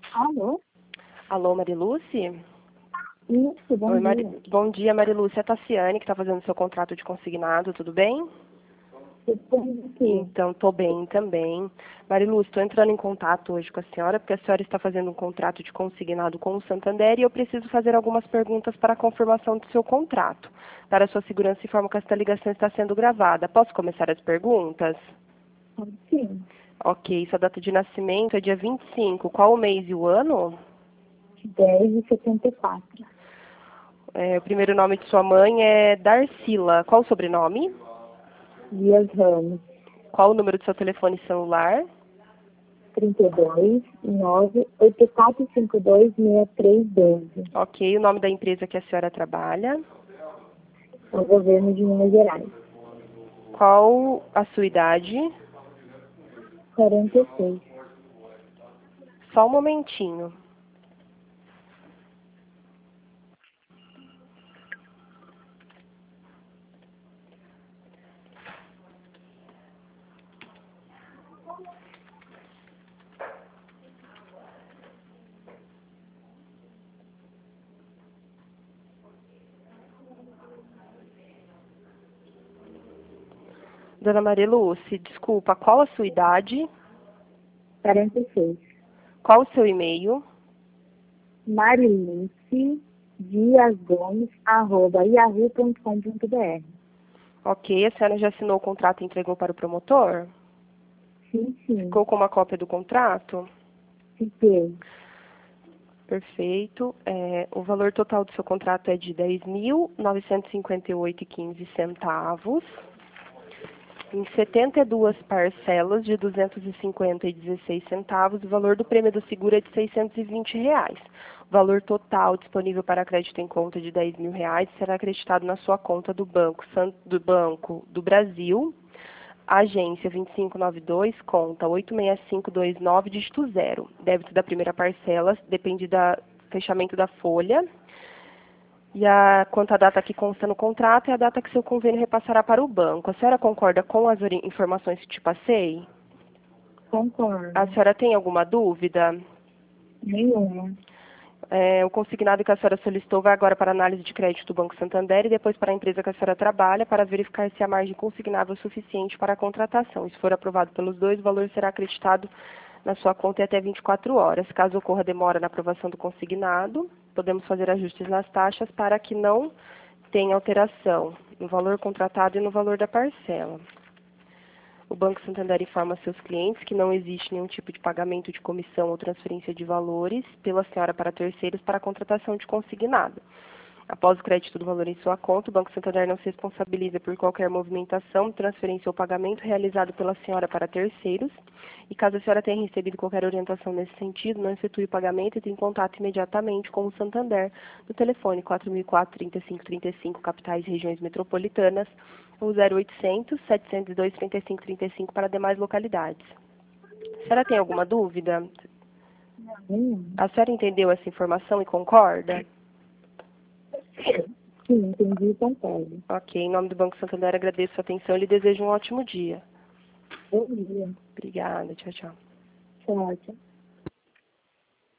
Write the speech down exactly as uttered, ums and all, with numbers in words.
Alô? Alô, Mariluce? Isso, bom Oi, dia. Mari... Bom dia, Mariluce. É a Tassiane, que está fazendo seu contrato de consignado, tudo bem? Tudo aqui. Então, estou bem também. Mariluce, estou entrando em contato hoje com a senhora, porque a senhora está fazendo um contrato de consignado com o Santander e eu preciso fazer algumas perguntas para a confirmação do seu contrato. Para a sua segurança, informo que esta ligação está sendo gravada. Posso começar as perguntas? Sim, Ok, sua data de nascimento é dia vinte e cinco. Qual o mês e o ano? dez e setenta e quatro. É, o primeiro nome de sua mãe é Darcila. Qual o sobrenome? Dias Ramos, Qual o número do seu telefone celular? trinta e dois, nove, oito quatro cinco dois, seis três um dois. Ok, o nome da empresa que a senhora trabalha? O governo de Minas Gerais. Qual a sua idade? quarenta e seis. Só um momentinho. Dona Mariluce, desculpa, qual a sua idade? quarenta e seis. Qual o seu e-mail? Mariluce Dias Gomes, arroba yahoo ponto com ponto br. Ok, a senhora já assinou o contrato e entregou para o promotor? Sim, sim. Ficou com uma cópia do contrato? Fiquei. Perfeito. É, o valor total do seu contrato é de dez mil novecentos e cinquenta e oito reais e quinze centavos. Em setenta e duas parcelas de duzentos e cinquenta reais e dezesseis centavos, o valor do prêmio do seguro é de seiscentos e vinte reais. O valor total disponível para crédito em conta de dez mil reais será acreditado na sua conta do Banco, do Banco do Brasil, agência vinte e cinco noventa e dois, conta oito seis cinco dois nove, dígito zero. Débito da primeira parcela depende do fechamento da folha. E a, quanto à data que consta no contrato é a data que seu convênio repassará para o banco. A senhora concorda com as informações que te passei? Concordo. A senhora tem alguma dúvida? Nenhuma. É, o consignado que a senhora solicitou vai agora para a análise de crédito do Banco Santander e depois para a empresa que a senhora trabalha para verificar se a margem consignável é suficiente para a contratação. E se for aprovado pelos dois, o valor será acreditado na sua conta em até vinte e quatro horas. Caso ocorra demora na aprovação do consignado, podemos fazer ajustes nas taxas para que não tenha alteração no valor contratado e no valor da parcela. O Banco Santander informa seus clientes que não existe nenhum tipo de pagamento de comissão ou transferência de valores pela senhora para terceiros para a contratação de consignado. Após o crédito do valor em sua conta, o Banco Santander não se responsabiliza por qualquer movimentação, transferência ou pagamento realizado pela senhora para terceiros. E caso a senhora tenha recebido qualquer orientação nesse sentido, não efetue o pagamento e entre em contato imediatamente com o Santander no telefone quatro mil e quatro, trinta e cinco trinta e cinco, capitais e regiões metropolitanas, ou zero oitocentos, setecentos e dois, trinta e cinco trinta e cinco para demais localidades. A senhora tem alguma dúvida? Nenhuma. A senhora entendeu essa informação e concorda? Sim, entendi e concordo. Ok, em nome do Banco Santander agradeço a atenção e lhe desejo um ótimo dia. Bom dia. Obrigada, tchau, tchau. Tchau, tchau.